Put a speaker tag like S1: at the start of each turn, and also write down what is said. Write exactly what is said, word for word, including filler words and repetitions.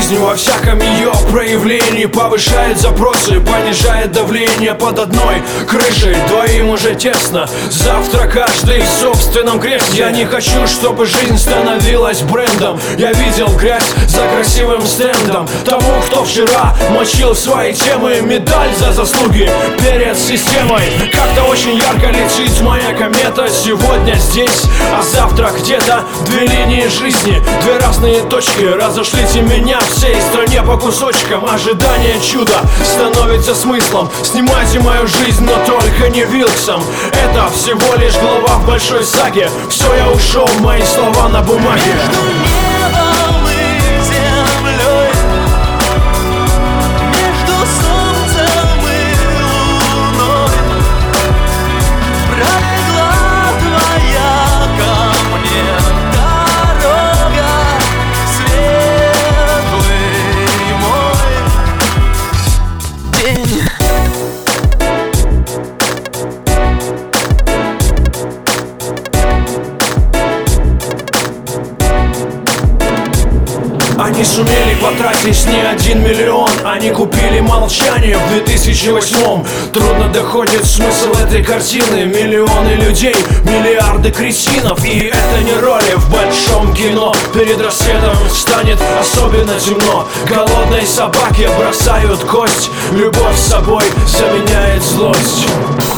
S1: жизнь во всяком ее проявлении повышает запросы, понижает давление под одной крышей. Двоим уже тесно, завтра каждый в собственном кресле. Я не хочу, чтобы жизнь становилась брендом. Я видел грязь за красивым стендом того, кто вчера мочил свои темы. Медаль за заслуги перед системой. Как-то очень ярко летит моя комета. Сегодня здесь, а завтра где-то. Две линии жизни, две разные точки. Разошлите меня всей стране по кусочкам. Ожидание чуда становится смыслом. Снимайте мою жизнь, но только не Вилксом. Это всего лишь глава в большой саге. Все, я ушел, мои слова на бумаге.
S2: Между небом и землей, между солнцем и луной пролегла твоя ко мне дорога, светлый мой день.
S1: Они сумели потратить не один миллион. Они купили молчание в две тысячи восьмом. Трудно доходит смысл этой картины. Миллионы людей, миллиарды кретинов. И это не роли в большом кино. Перед рассветом станет особенно темно. Голодной собаке бросают кость. Любовь с собой заменяет злость.